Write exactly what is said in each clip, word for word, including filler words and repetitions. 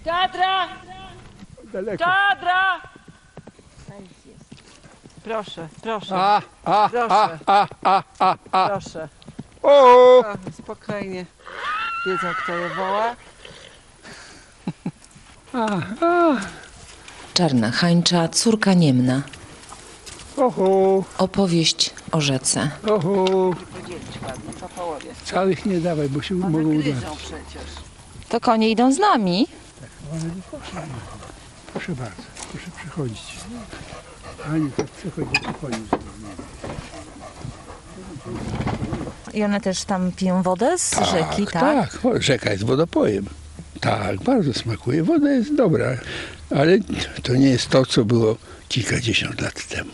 Teatra! Daleko. Teatra! Proszę, proszę, A, a, Proszę. a, a, a, a. proszę. O! O, spokojnie. Wiedzą, kto je woła. A, a. Czarna hańcza, córka niemna. Oho, Opowieść o rzece. oho. Podzielić ładnie, po połowie. Całych nie dawaj, bo się One mogą udać. gryzą przecież. To konie idą z nami. Ale nie proszę, proszę bardzo, proszę przychodzić. Ani tak przychodzi, przychodzi. I one też tam piją wodę z rzeki, tak? Tak, o, rzeka jest wodopojem. Tak, bardzo smakuje. Woda jest dobra, ale to nie jest to, co było kilkadziesiąt lat temu.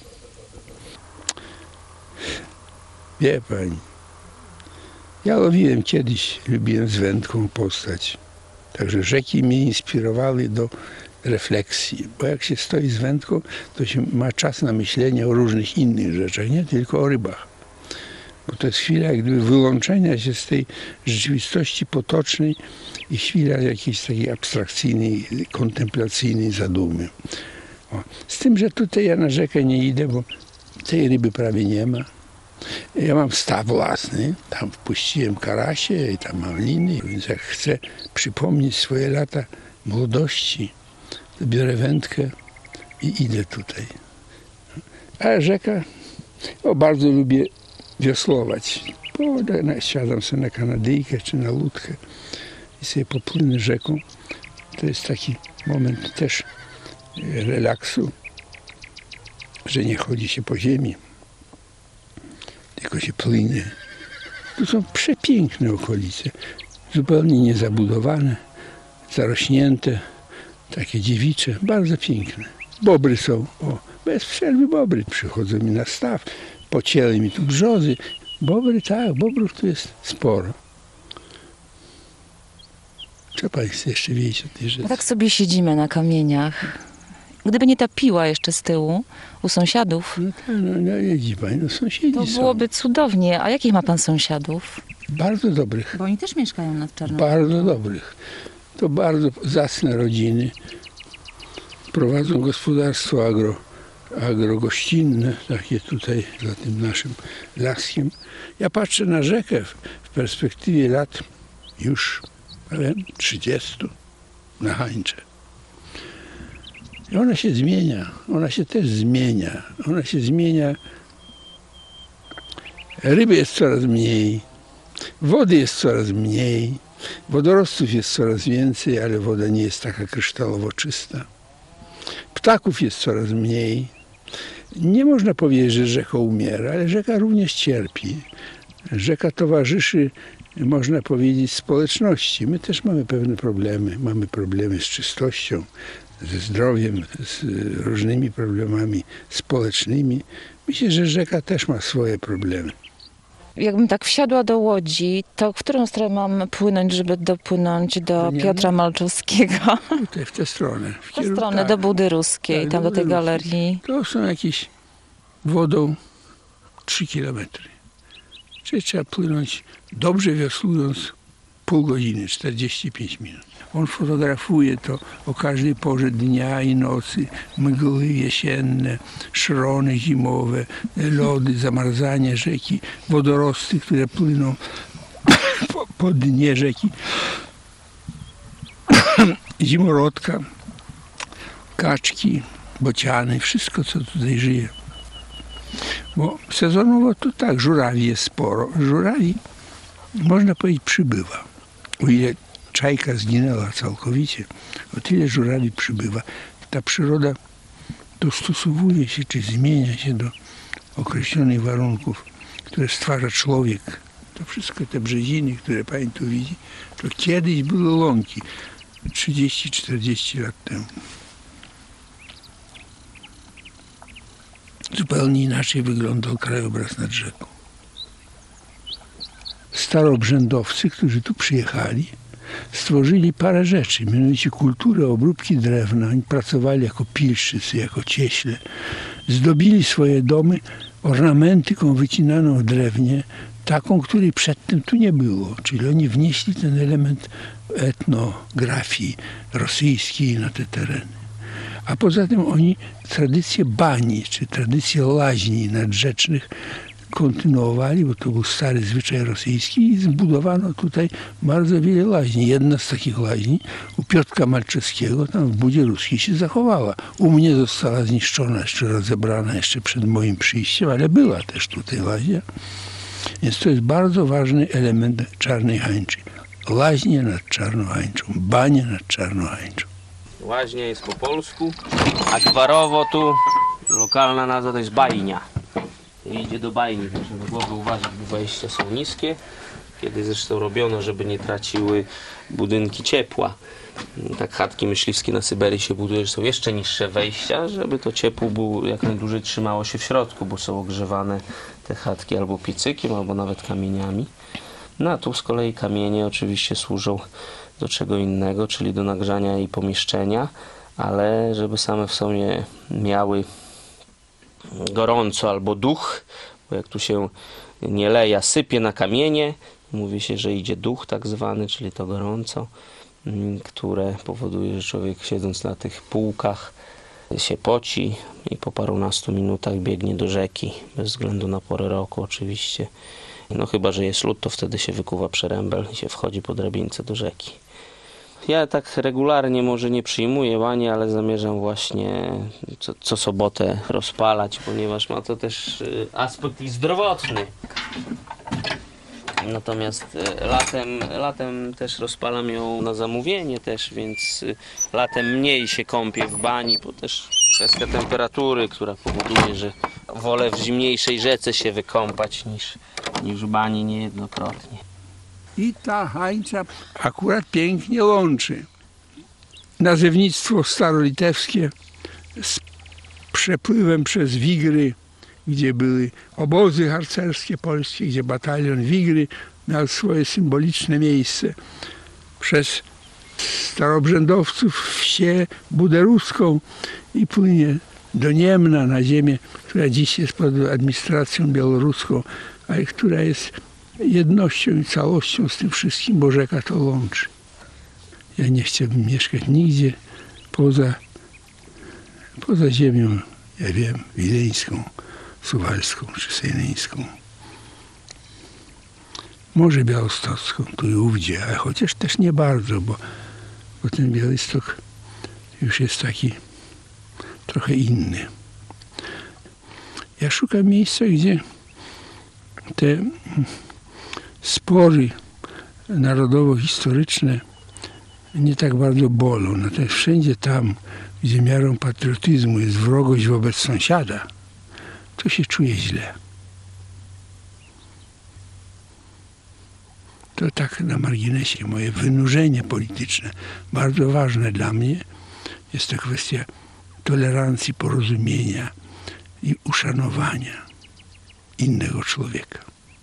Wie pani, ja łowiłem kiedyś, lubiłem z wędką postać. Także rzeki mnie inspirowały do refleksji, bo jak się stoi z wędką, to się ma czas na myślenie o różnych innych rzeczach, nie tylko o rybach. Bo to jest chwila jak gdyby wyłączenia się z tej rzeczywistości potocznej i chwila jakiejś takiej abstrakcyjnej, kontemplacyjnej zadumy. O. Z tym, że tutaj ja na rzekę nie idę, bo tej ryby prawie nie ma. Ja mam staw własny, tam wpuściłem karasie i tam mam liny, więc jak chcę przypomnieć swoje lata młodości, to biorę wędkę i idę tutaj. A rzeka, o, bardzo lubię wiosłować. Bo siadam sobie na kanadyjkę czy na łódkę i sobie popłynę rzeką. To jest taki moment też relaksu, że nie chodzi się po ziemi, tylko się płynie. To są przepiękne okolice, zupełnie niezabudowane, zarośnięte, takie dziewicze, bardzo piękne. Bobry są, o, bez przerwy bobry przychodzą mi na staw, pocięły mi tu brzozy. Bobry, tak, bobrów tu jest sporo. Co państwo jeszcze wiecie o tej rzeczy? Tak sobie siedzimy na kamieniach. Gdyby nie ta piła jeszcze z tyłu u sąsiadów, No tak, no, no widzi pani, no sąsiedzi to są byłoby cudownie. A jakich ma pan sąsiadów? bardzo dobrych. Bo oni też mieszkają nad Czarną. Bardzo dobrych. To bardzo zacne rodziny. Prowadzą gospodarstwo agro, agrogościnne, takie tutaj za tym naszym laskiem. Ja patrzę na rzekę w, w perspektywie lat już powiem, trzydziestu na hańcze. I ona się zmienia. Ona się też zmienia. Ona się zmienia. Ryby jest coraz mniej. Wody jest coraz mniej. Wodorostów jest coraz więcej, ale woda nie jest taka kryształowo czysta. Ptaków jest coraz mniej. Nie można powiedzieć, że rzeka umiera, ale rzeka również cierpi. Rzeka towarzyszy, można powiedzieć, społeczności. My też mamy pewne problemy. Mamy problemy z czystością, ze zdrowiem, z różnymi problemami społecznymi. Myślę, że rzeka też ma swoje problemy. Jakbym tak wsiadła do łodzi, to w którą stronę mam płynąć, żeby dopłynąć do nie, Piotra no. Malczewskiego? Tutaj w tę stronę. W W tę kierunku- stronę, tak. do Budy Ruskiej, Tak, tam do do tej Budy Ruskiej. galerii. To są jakieś wodą trzy kilometry. Czyli trzeba płynąć, dobrze wiosłując, pół godziny, czterdzieści pięć minut. On fotografuje to o każdej porze dnia i nocy, mgły jesienne, szrony zimowe, lody, zamarzanie rzeki, wodorosty, które płyną po, po dnie rzeki, zimorodka, kaczki, bociany, wszystko co tutaj żyje. Bo sezonowo to tak, żurawi jest sporo. Żurawi, można powiedzieć, przybywa. O ile czajka zginęła całkowicie, o tyle żurawi przybywa. Ta przyroda dostosowuje się, czy zmienia się do określonych warunków, które stwarza człowiek. To wszystko te brzeziny, które pani tu widzi, to kiedyś były łąki, trzydzieści czterdzieści lat temu. Zupełnie inaczej wyglądał krajobraz nad rzeką. Starobrzędowcy, którzy tu przyjechali, stworzyli parę rzeczy, mianowicie kulturę obróbki drewna. Oni pracowali jako pilszczycy, jako cieśle. Zdobili swoje domy ornamentyką wycinaną w drewnie, taką, której przedtem tu nie było. Czyli oni wnieśli ten element etnografii rosyjskiej na te tereny. A poza tym oni tradycję bani, czy tradycję laźni nadrzecznych kontynuowali, bo to był stary zwyczaj rosyjski i zbudowano tutaj bardzo wiele laźni. Jedna z takich laźni u Piotra Malczewskiego tam w Budzie Ruskiej się zachowała. U mnie została zniszczona, jeszcze rozebrana jeszcze przed moim przyjściem, ale była też tutaj laźnia. Więc to jest bardzo ważny element Czarnej Hańczy. Laźnie nad Czarną Hańczą, banie nad Czarną Hańczą. Łaźnia jest po polsku, a gwarowo tu lokalna nazwa to jest bajnia. Idzie do bajni, proszę na głowę uważać, bo wejścia są niskie. Kiedy zresztą robiono, żeby nie traciły budynki ciepła. Tak chatki myśliwskie na Syberii się buduje, że są jeszcze niższe wejścia, żeby to ciepło było jak najdłużej trzymało się w środku, bo są ogrzewane te chatki albo piecykiem, albo nawet kamieniami. No a tu z kolei kamienie oczywiście służą do czego innego, czyli do nagrzania i pomieszczenia, ale żeby same w sobie miały gorąco albo duch, bo jak tu się nie leje, sypie na kamienie, mówi się, że idzie duch tak zwany, czyli to gorąco, które powoduje, że człowiek siedząc na tych półkach się poci i po parunastu minutach biegnie do rzeki, bez względu na porę roku oczywiście. No chyba, że jest lód, to wtedy się wykuwa przerębel i się wchodzi po drabince do rzeki. Ja tak regularnie może nie przyjmuję bani, ale zamierzam właśnie co, co sobotę rozpalać, ponieważ ma to też aspekt i zdrowotny. Natomiast latem, latem też rozpalam ją na zamówienie też, więc latem mniej się kąpię w bani, bo też kwestia temperatury, która powoduje, że wolę w zimniejszej rzece się wykąpać niż, niż w bani niejednokrotnie. I ta hańcza akurat pięknie łączy nazewnictwo starolitewskie z przepływem przez Wigry, gdzie były obozy harcerskie polskie, gdzie batalion Wigry miał swoje symboliczne miejsce, przez starobrzędowców wsię buderuską i płynie do Niemna, na ziemię, która dziś jest pod administracją białoruską, ale która jest jednością i całością z tym wszystkim, bo rzeka to łączy. Ja nie chciałbym mieszkać nigdzie poza, poza ziemią, ja wiem, wileńską, suwalską czy sejneńską. Może białostocką, tu i ówdzie, ale chociaż też nie bardzo, bo, bo ten Białystok już jest taki trochę inny. Ja szukam miejsca, gdzie te spory narodowo-historyczne nie tak bardzo bolą. Natomiast wszędzie tam, gdzie miarą patriotyzmu jest wrogość wobec sąsiada, to się czuje źle. To tak na marginesie. Moje wynurzenie polityczne, bardzo ważne dla mnie, jest to kwestia tolerancji, porozumienia i uszanowania innego człowieka.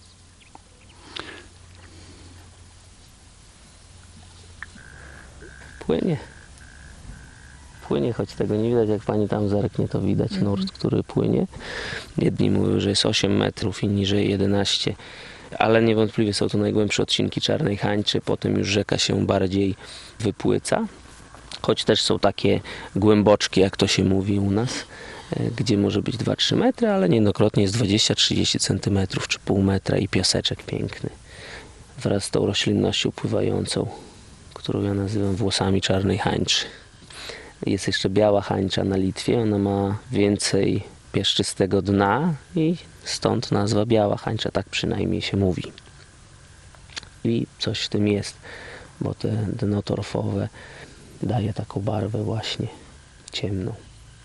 Płynie. Płynie, choć tego nie widać. Jak pani tam zerknie, to widać nurt, który płynie. Jedni mówią, że jest osiem metrów, inni, że jedenaście. Ale niewątpliwie są to najgłębsze odcinki Czarnej Hańczy. Potem już rzeka się bardziej wypłyca. Choć też są takie głęboczki, jak to się mówi u nas, gdzie może być dwa trzy metry, ale niejednokrotnie jest dwadzieścia trzydzieści centymetrów czy pół metra i piaseczek piękny. Wraz z tą roślinnością pływającą, którą ja nazywam włosami Czarnej Hańczy. Jest jeszcze biała hańcza na Litwie, ona ma więcej piaszczystego dna i stąd nazwa biała hańcza, tak przynajmniej się mówi. I coś w tym jest, bo te dno torfowe daje taką barwę właśnie ciemną.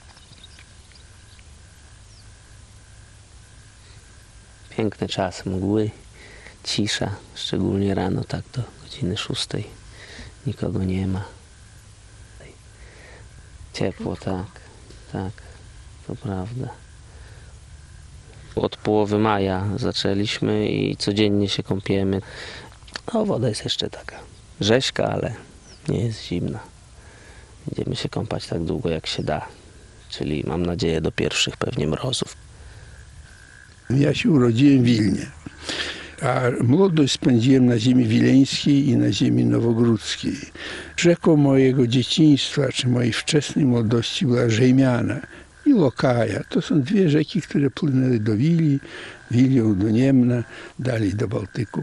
Piękny czas, mgły, cisza, szczególnie rano, tak do godziny szóstej. Nikogo nie ma. Ciepło, tak, tak, to prawda. Od połowy maja zaczęliśmy i codziennie się kąpiemy. No, woda jest jeszcze taka rzeźka, ale nie jest zimna. Będziemy się kąpać tak długo, jak się da. Czyli mam nadzieję do pierwszych pewnie mrozów. Ja się urodziłem w Wilnie. A młodość spędziłem na ziemi wileńskiej i na ziemi nowogródzkiej. Rzeką mojego dzieciństwa, czy mojej wczesnej młodości była Żejmiana i Lokaja. To są dwie rzeki, które płynęły do Wilii, Wilią do Niemna, dalej do Bałtyku.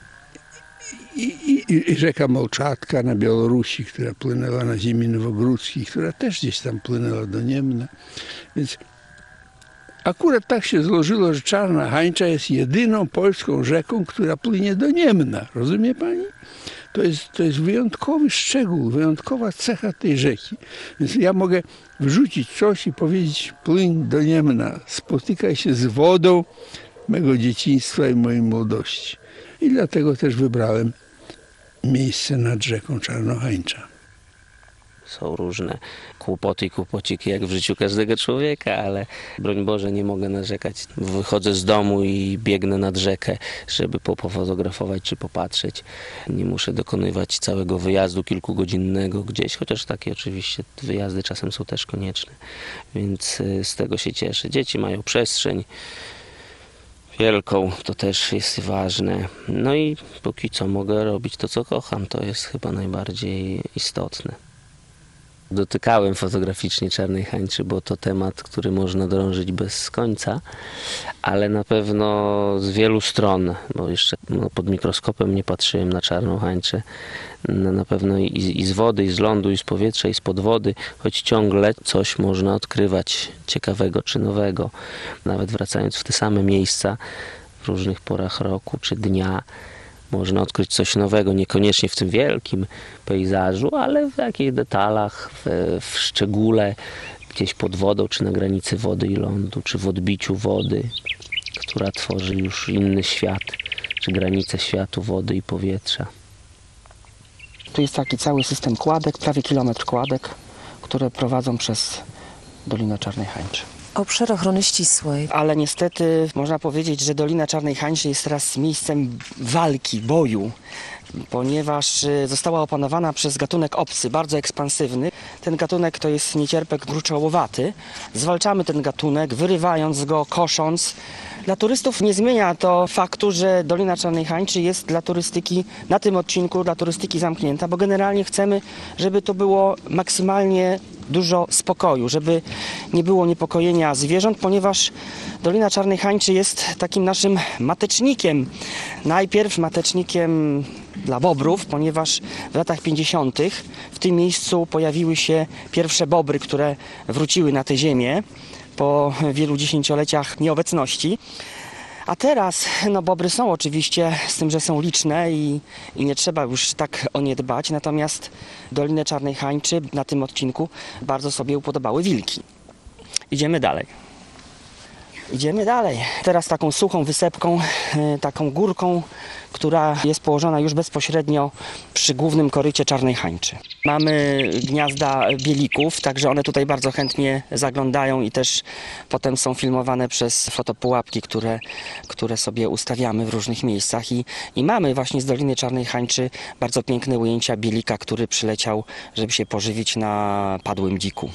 I, i, I rzeka Molczatka na Białorusi, która płynęła na ziemi nowogródzkiej, która też gdzieś tam płynęła do Niemna. Więc akurat tak się złożyło, że Czarna Hańcza jest jedyną polską rzeką, która płynie do Niemna. Rozumie pani? To jest, to jest wyjątkowy szczegół, wyjątkowa cecha tej rzeki. Więc ja mogę wrzucić coś i powiedzieć: płyń do Niemna, spotykaj się z wodą mego dzieciństwa i mojej młodości. I dlatego też wybrałem miejsce nad rzeką Czarnohańcza. Są różne kłopoty i kłopociki jak w życiu każdego człowieka, ale broń Boże nie mogę narzekać. Wychodzę z domu i biegnę nad rzekę, żeby pofotografować czy popatrzeć. Nie muszę dokonywać całego wyjazdu kilkugodzinnego gdzieś, chociaż takie oczywiście wyjazdy czasem są też konieczne. Więc z tego się cieszę. Dzieci mają przestrzeń wielką, to też jest ważne. No i póki co mogę robić to, co kocham. To jest chyba najbardziej istotne. Dotykałem fotograficznie Czarnej Hańczy, bo to temat, który można drążyć bez końca, ale na pewno z wielu stron, bo jeszcze no, pod mikroskopem nie patrzyłem na Czarną Hańczę. No, na pewno i, i z wody, i z lądu, i z powietrza, i z pod wody, choć ciągle coś można odkrywać ciekawego czy nowego. Nawet wracając w te same miejsca w różnych porach roku czy dnia, można odkryć coś nowego, niekoniecznie w tym wielkim pejzażu, ale w jakichś detalach, w, w szczególe, gdzieś pod wodą, czy na granicy wody i lądu, czy w odbiciu wody, która tworzy już inny świat, czy granicę światu wody i powietrza. Tu jest taki cały system kładek, prawie kilometr kładek, które prowadzą przez Dolinę Czarnej Hańczy. Obszar ochrony ścisłej. Ale niestety można powiedzieć, że Dolina Czarnej Hańczy jest teraz miejscem walki, boju, ponieważ została opanowana przez gatunek obcy, bardzo ekspansywny. Ten gatunek to jest niecierpek gruczołowaty. Zwalczamy ten gatunek, wyrywając go, kosząc. Dla turystów nie zmienia to faktu, że Dolina Czarnej Hańczy jest dla turystyki, na tym odcinku dla turystyki zamknięta, bo generalnie chcemy, żeby to było maksymalnie dużo spokoju, żeby nie było niepokojenia zwierząt, ponieważ Dolina Czarnej Hańczy jest takim naszym matecznikiem. Najpierw matecznikiem dla bobrów, ponieważ w latach pięćdziesiątych w tym miejscu pojawiły się pierwsze bobry, które wróciły na tę ziemię po wielu dziesięcioleciach nieobecności. A teraz no, bobry są oczywiście, z tym, że są liczne i, i nie trzeba już tak o nie dbać, natomiast Dolinę Czarnej Hańczy na tym odcinku bardzo sobie upodobały wilki. Idziemy dalej. Idziemy dalej. Teraz taką suchą wysepką, taką górką, która jest położona już bezpośrednio przy głównym korycie Czarnej Hańczy. Mamy gniazda bielików, także one tutaj bardzo chętnie zaglądają i też potem są filmowane przez fotopułapki, które, które sobie ustawiamy w różnych miejscach. I, I mamy właśnie z Doliny Czarnej Hańczy bardzo piękne ujęcia bielika, który przyleciał, żeby się pożywić na padłym dziku.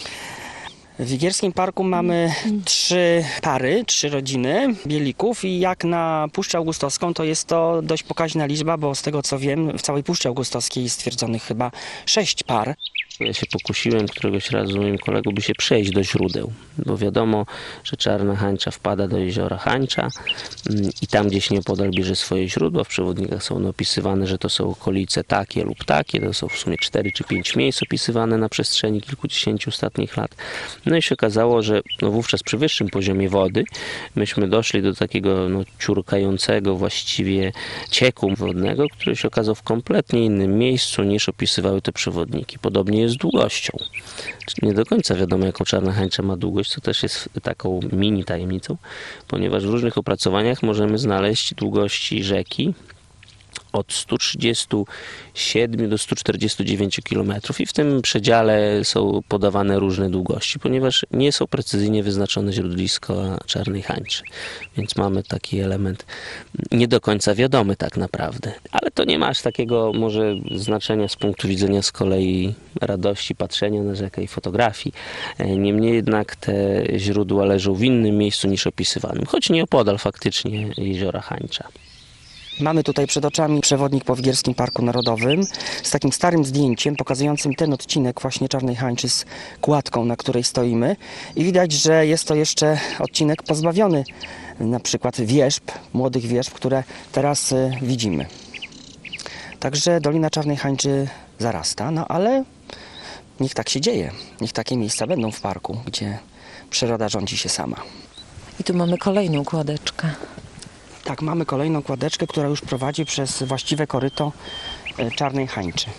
W Wigierskim Parku mamy trzy pary, trzy rodziny bielików i jak na Puszczę Augustowską to jest to dość pokaźna liczba, bo z tego co wiem w całej Puszczy Augustowskiej jest stwierdzonych chyba sześć par. Ja się pokusiłem któregoś razu z moim kolegą, by się przejść do źródeł, bo wiadomo, że Czarna Hańcza wpada do jeziora Hańcza i tam gdzieś nieopodal bierze swoje źródła. W przewodnikach są one opisywane, że to są okolice takie lub takie. To są w sumie cztery czy pięć miejsc opisywane na przestrzeni kilkudziesięciu ostatnich lat. No i się okazało, że no wówczas przy wyższym poziomie wody myśmy doszli do takiego no, ciurkającego właściwie cieku wodnego, który się okazał w kompletnie innym miejscu niż opisywały te przewodniki. Podobnie z długością. Nie do końca wiadomo, jaką Czarna Hańcza ma długość, co też jest taką mini tajemnicą, ponieważ w różnych opracowaniach możemy znaleźć długości rzeki od stu trzydziestu siedmiu do stu czterdziestu dziewięciu kilometrów i w tym przedziale są podawane różne długości, ponieważ nie są precyzyjnie wyznaczone źródliska Czarnej Hańczy. Więc mamy taki element nie do końca wiadomy tak naprawdę. Ale to nie ma aż takiego może znaczenia z punktu widzenia z kolei radości patrzenia na rzekę i fotografii. Niemniej jednak te źródła leżą w innym miejscu niż opisywanym, choć nieopodal faktycznie jeziora Hańcza. Mamy tutaj przed oczami przewodnik po Wigierskim Parku Narodowym z takim starym zdjęciem pokazującym ten odcinek właśnie Czarnej Hańczy z kładką, na której stoimy. I widać, że jest to jeszcze odcinek pozbawiony na przykład wierzb, młodych wierzb, które teraz y, widzimy. Także Dolina Czarnej Hańczy zarasta, no ale niech tak się dzieje. Niech takie miejsca będą w parku, gdzie przyroda rządzi się sama. I tu mamy kolejną kładeczkę. Tak, mamy kolejną kładeczkę, która już prowadzi przez właściwe koryto y, Czarnej Hańczy.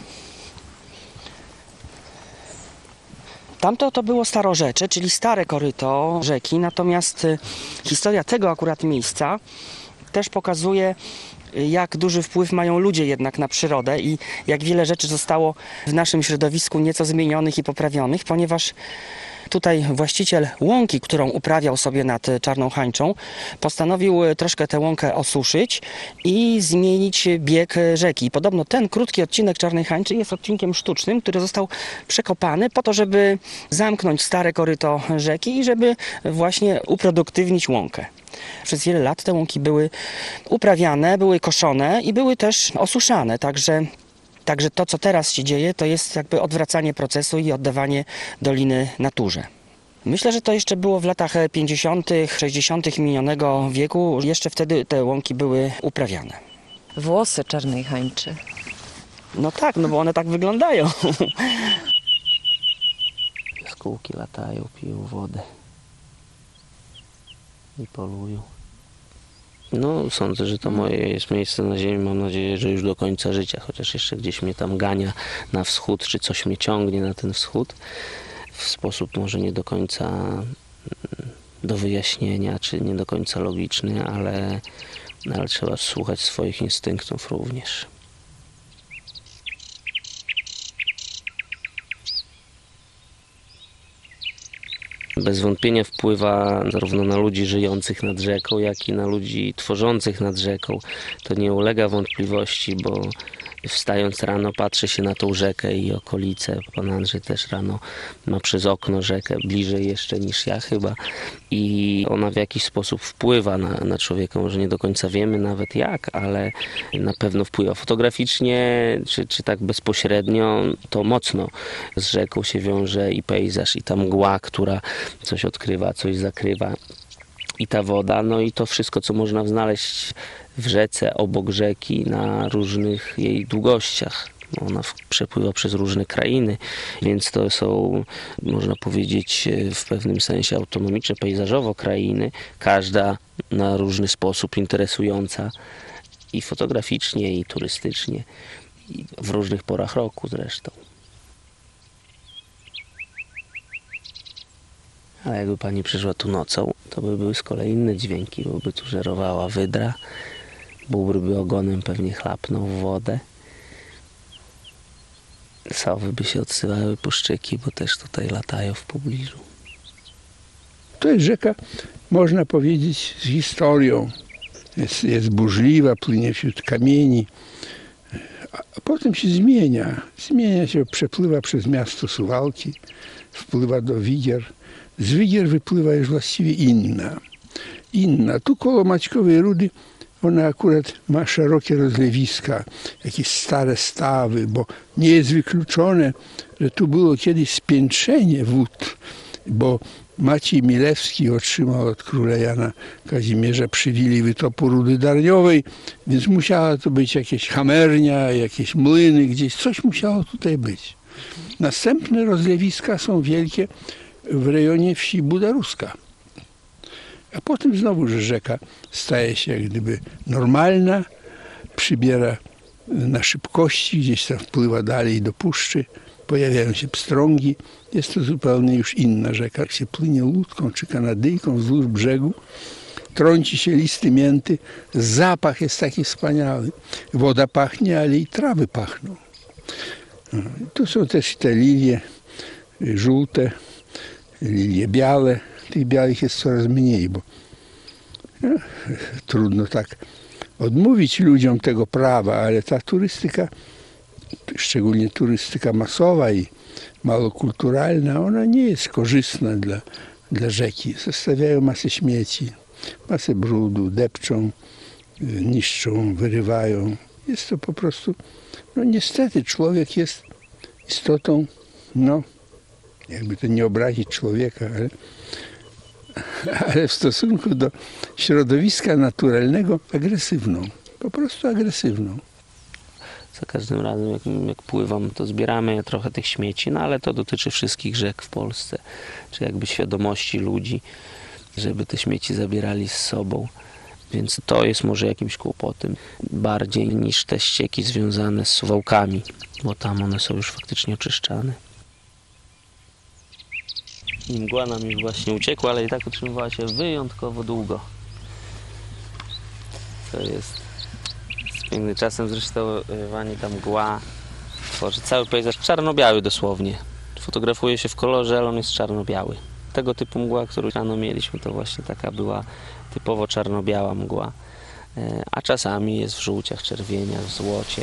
Tamto to było starorzecze, czyli stare koryto rzeki, natomiast y, historia tego akurat miejsca też pokazuje, y, jak duży wpływ mają ludzie jednak na przyrodę i jak wiele rzeczy zostało w naszym środowisku nieco zmienionych i poprawionych, ponieważ tutaj właściciel łąki, którą uprawiał sobie nad Czarną Hańczą, postanowił troszkę tę łąkę osuszyć i zmienić bieg rzeki. Podobno ten krótki odcinek Czarnej Hańczy jest odcinkiem sztucznym, który został przekopany po to, żeby zamknąć stare koryto rzeki i żeby właśnie uproduktywnić łąkę. Przez wiele lat te łąki były uprawiane, były koszone i były też osuszane, także Także to, co teraz się dzieje, to jest jakby odwracanie procesu i oddawanie doliny naturze. Myślę, że to jeszcze było w latach pięćdziesiątych, sześćdziesiątych minionego wieku. Jeszcze wtedy te łąki były uprawiane. Włosy Czarnej Hańczy. No tak, no bo one tak wyglądają. Jaskółki latają, piją wodę i polują. No, sądzę, że to moje jest miejsce na ziemi. Mam nadzieję, że już do końca życia, chociaż jeszcze gdzieś mnie tam gania na wschód, czy coś mnie ciągnie na ten wschód. W sposób może nie do końca do wyjaśnienia, czy nie do końca logiczny, ale, ale trzeba słuchać swoich instynktów również. Bez wątpienia wpływa zarówno na ludzi żyjących nad rzeką, jak i na ludzi tworzących nad rzeką. To nie ulega wątpliwości, bo wstając rano patrzę się na tą rzekę i okolice. Pan Andrzej też rano ma przez okno rzekę, bliżej jeszcze niż ja chyba. I ona w jakiś sposób wpływa na, na człowieka. Może nie do końca wiemy nawet jak, ale na pewno wpływa. Fotograficznie, czy, czy tak bezpośrednio, to mocno z rzeką się wiąże i pejzaż, i ta mgła, która coś odkrywa, coś zakrywa. I ta woda, no i to wszystko, co można znaleźć w rzece, obok rzeki, na różnych jej długościach. Ona przepływa przez różne krainy, więc to są, można powiedzieć, w pewnym sensie autonomiczne, pejzażowo krainy, każda na różny sposób interesująca i fotograficznie, i turystycznie, i w różnych porach roku zresztą. Ale jakby pani przyszła tu nocą, to by były z kolei inne dźwięki, bo by tu żerowała wydra, bóbr by ogonem pewnie chlapnął w wodę. Sowy by się odsyłały po szczyki, bo też tutaj latają w pobliżu. To jest rzeka, można powiedzieć, z historią. Jest, jest burzliwa, płynie wśród kamieni, a potem się zmienia. Zmienia się, przepływa przez miasto Suwałki, wpływa do Wigier. Z Wigier wypływa już właściwie inna. Inna. Tu koło Maćkowej Rudy ona akurat ma szerokie rozlewiska, jakieś stare stawy, bo nie jest wykluczone, że tu było kiedyś spiętrzenie wód, bo Maciej Milewski otrzymał od króla Jana Kazimierza przywilej wytopu Rudy Darniowej, więc musiała to być jakieś chamernia, jakieś młyny, gdzieś coś musiało tutaj być. Następne rozlewiska są wielkie w rejonie wsi Budaruska. A potem znowu, że rzeka staje się jak gdyby normalna, przybiera na szybkości, gdzieś tam wpływa dalej do puszczy, pojawiają się pstrągi. Jest to zupełnie już inna rzeka. Jak się płynie łódką czy kanadyjką wzdłuż brzegu, trąci się listy mięty, zapach jest taki wspaniały. Woda pachnie, ale i trawy pachną. Tu są też te lilie żółte, lilie białe. Tych białych jest coraz mniej, bo no, trudno tak odmówić ludziom tego prawa, ale ta turystyka, szczególnie turystyka masowa i malokulturalna, ona nie jest korzystna dla, dla rzeki. Zostawiają masę śmieci, masę brudu, depczą niszczą, wyrywają. Jest to po prostu, no niestety człowiek jest istotą, no jakby to nie obrazić człowieka, ale, ale w stosunku do środowiska naturalnego agresywną, po prostu agresywną. Za każdym razem, jak, jak pływam, to zbieramy trochę tych śmieci, no ale to dotyczy wszystkich rzek w Polsce, czy jakby świadomości ludzi, żeby te śmieci zabierali z sobą. Więc to jest może jakimś kłopotem bardziej niż te ścieki związane z Suwałkami, bo tam one są już faktycznie oczyszczane. I mgła nam już właśnie uciekła, ale i tak utrzymywała się wyjątkowo długo. To jest piękny. Czasem zresztą Wani ta mgła tworzy cały pejzaż czarno-biały dosłownie. Fotografuje się w kolorze, ale on jest czarno-biały. Tego typu mgła, którą rano mieliśmy, to właśnie taka była typowo czarno-biała mgła. A czasami jest w żółciach, czerwieniach, w złocie.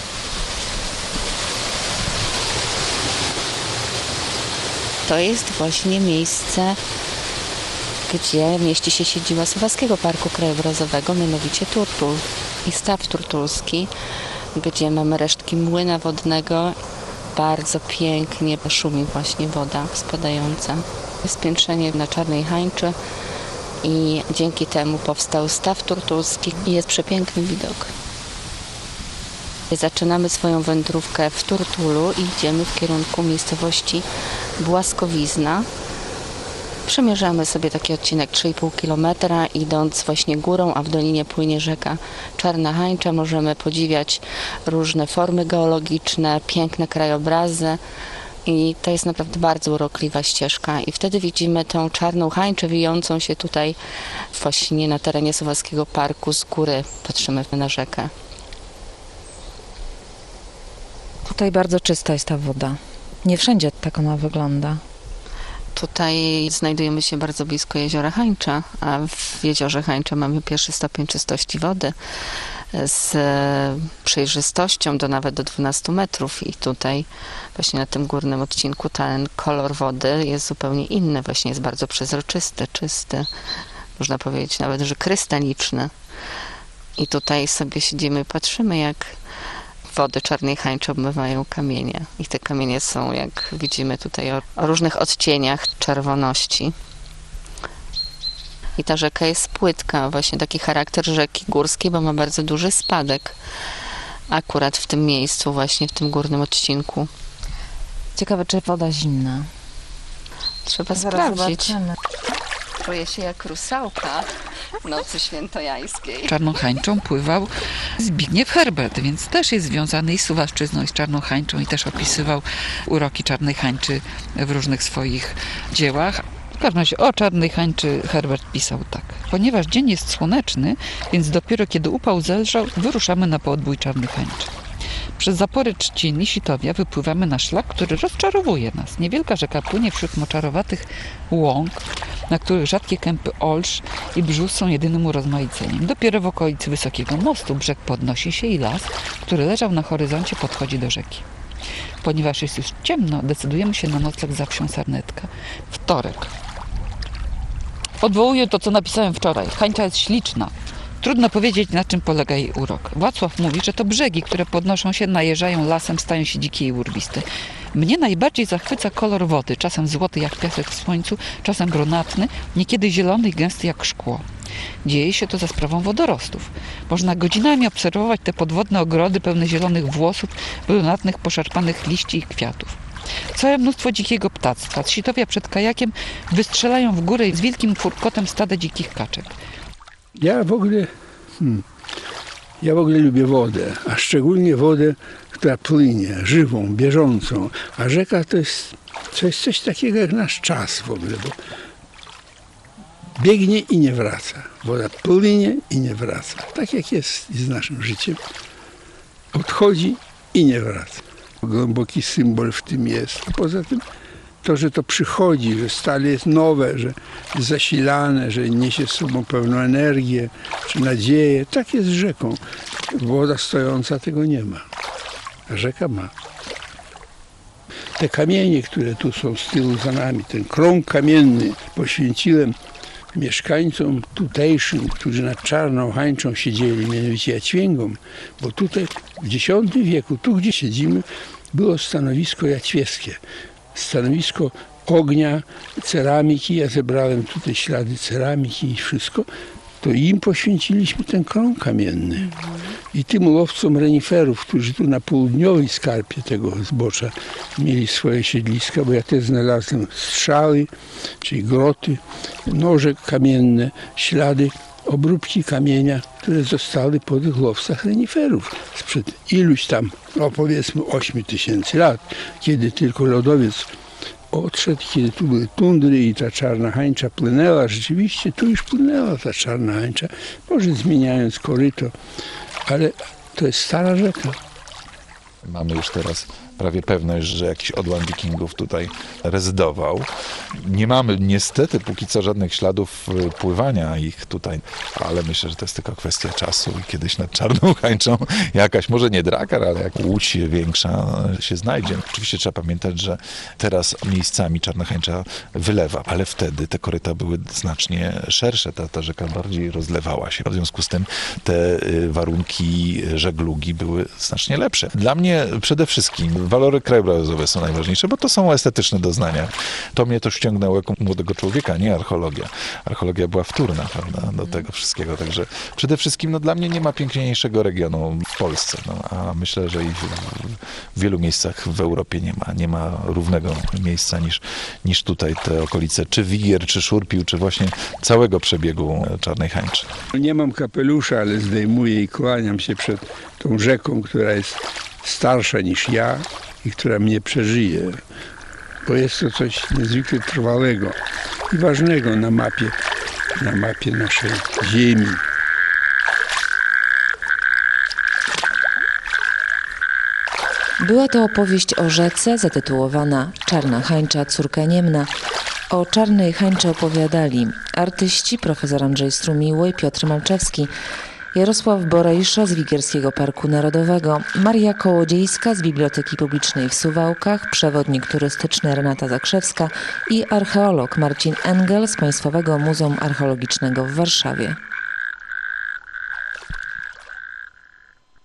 To jest właśnie miejsce, gdzie mieści się siedziba Słowackiego Parku Krajobrazowego, mianowicie Turtul i staw turtulski, gdzie mamy resztki młyna wodnego. Bardzo pięknie szumi właśnie woda spadająca. Spiętrzenie na Czarnej Hańczy i dzięki temu powstał staw turtulski i jest przepiękny widok. Zaczynamy swoją wędrówkę w Turtulu i idziemy w kierunku miejscowości Błaskowizna. Przemierzamy sobie taki odcinek trzy i pół kilometra, idąc właśnie górą, a w dolinie płynie rzeka Czarna Hańcza. Możemy podziwiać różne formy geologiczne, piękne krajobrazy i to jest naprawdę bardzo urokliwa ścieżka. I wtedy widzimy tą Czarną Hańczę wijącą się tutaj właśnie na terenie Słowackiego Parku z góry. Patrzymy na rzekę. Tutaj bardzo czysta jest ta woda. Nie wszędzie tak ona wygląda. Tutaj znajdujemy się bardzo blisko jeziora Hańcza, a w jeziorze Hańcza mamy pierwszy stopień czystości wody z przejrzystością do nawet do dwunastu metrów i tutaj właśnie na tym górnym odcinku ten kolor wody jest zupełnie inny, właśnie jest bardzo przezroczysty, czysty, można powiedzieć nawet, że krystaliczny. I tutaj sobie siedzimy i patrzymy, jak wody Czarnej Hańczy obmywają kamienie. I te kamienie są, jak widzimy tutaj, o, o różnych odcieniach czerwoności. I ta rzeka jest płytka, właśnie taki charakter rzeki górskiej, bo ma bardzo duży spadek. Akurat w tym miejscu, właśnie w tym górnym odcinku. Ciekawe, czy woda zimna. Trzeba Zaraz sprawdzić. zobaczymy. Czuję się jak rusałka w nocy świętojańskiej. Czarną Hańczą pływał Zbigniew Herbert, więc też jest związany i z Suwałszczyzną, i z Czarną Hańczą i też opisywał uroki Czarnej Hańczy w różnych swoich dziełach. W każdym razie o Czarnej Hańczy Herbert pisał tak. Ponieważ dzień jest słoneczny, więc dopiero kiedy upał zelżał, wyruszamy na podbój Czarnej Hańczy. Przez zapory trzcin i sitowia wypływamy na szlak, który rozczarowuje nas. Niewielka rzeka płynie wśród moczarowatych łąk, na których rzadkie kępy olsz i brzus są jedynym urozmaiceniem. Dopiero w okolicy wysokiego mostu brzeg podnosi się i las, który leżał na horyzoncie, podchodzi do rzeki. Ponieważ jest już ciemno, decydujemy się na nocleg za wsią Sarnetka. Wtorek. Odwołuję to, co napisałem wczoraj. Hańcza jest śliczna. Trudno powiedzieć, na czym polega jej urok. Wacław mówi, że to brzegi, które podnoszą się, najeżdżają lasem, stają się dzikie i urwiste. Mnie najbardziej zachwyca kolor wody, czasem złoty jak piasek w słońcu, czasem brunatny, niekiedy zielony i gęsty jak szkło. Dzieje się to za sprawą wodorostów. Można godzinami obserwować te podwodne ogrody pełne zielonych włosów, brunatnych, poszarpanych liści i kwiatów. Całe mnóstwo dzikiego ptactwa. Z sitowia przed kajakiem wystrzelają w górę z wielkim furkotem stada dzikich kaczek. Ja w ogóle, hmm, ja w ogóle lubię wodę, a szczególnie wodę, która płynie, żywą, bieżącą. A rzeka to jest, to jest coś takiego jak nasz czas w ogóle, bo biegnie i nie wraca. Woda płynie i nie wraca. Tak jak jest z naszym życiem. Odchodzi i nie wraca. Głęboki symbol w tym jest. A poza tym to, że to przychodzi, że stale jest nowe, że jest zasilane, że niesie z sobą pewną energię czy nadzieję. Tak jest z rzeką. Woda stojąca tego nie ma. A rzeka ma. Te kamienie, które tu są z tyłu za nami, ten krąg kamienny poświęciłem mieszkańcom tutejszym, którzy nad Czarną Hańczą siedzieli, mianowicie Jadźwięgom, bo tutaj w dziesiątym wieku, tu gdzie siedzimy, było stanowisko jaćwieckie. Stanowisko ognia, ceramiki, ja zebrałem tutaj ślady ceramiki i wszystko, to im poświęciliśmy ten krąg kamienny. I tym łowcom reniferów, którzy tu na południowej skarpie tego zbocza mieli swoje siedliska, bo ja też znalazłem strzały, czyli groty, noże kamienne, ślady, obróbki kamienia, które zostały po tych łowcach reniferów sprzed iluś tam, no powiedzmy ośmiu tysięcy lat, kiedy tylko lodowiec odszedł, kiedy tu były tundry i ta Czarna Hańcza płynęła. Rzeczywiście tu już płynęła ta Czarna Hańcza, może zmieniając koryto, ale to jest stara rzeka. Mamy już teraz prawie pewność, że jakiś odłam wikingów tutaj rezydował. Nie mamy niestety póki co żadnych śladów pływania ich tutaj, ale myślę, że to jest tylko kwestia czasu i kiedyś nad Czarną Hańczą jakaś, może nie drakar, ale jak łódź większa się znajdzie. Oczywiście trzeba pamiętać, że teraz miejscami Czarna Hańcza wylewa, ale wtedy te koryta były znacznie szersze, ta, ta rzeka bardziej rozlewała się. W związku z tym te warunki żeglugi były znacznie lepsze. Dla mnie przede wszystkim walory krajobrazowe są najważniejsze, bo to są estetyczne doznania. To mnie też wciągnęło jako młodego człowieka, nie archeologia. Archeologia była wtórna, prawda, do tego wszystkiego. Także przede wszystkim no, dla mnie nie ma piękniejszego regionu w Polsce, no, a myślę, że i w, w wielu miejscach w Europie nie ma, nie ma równego miejsca niż, niż tutaj te okolice, czy Wigier, czy Szurpił, czy właśnie całego przebiegu Czarnej Hańczy. Nie mam kapelusza, ale zdejmuję i kłaniam się przed tą rzeką, która jest starsza niż ja i która mnie przeżyje, bo jest to coś niezwykle trwałego i ważnego na mapie, na mapie naszej ziemi. Była to opowieść o rzece zatytułowana Czarna Hańcza, córka Niemna. O Czarnej Hańczy opowiadali artyści profesor Andrzej Strumiło i Piotr Malczewski, Jarosław Borejsza z Wigierskiego Parku Narodowego, Maria Kołodziejska z Biblioteki Publicznej w Suwałkach, przewodnik turystyczny Renata Zakrzewska i archeolog Marcin Engel z Państwowego Muzeum Archeologicznego w Warszawie.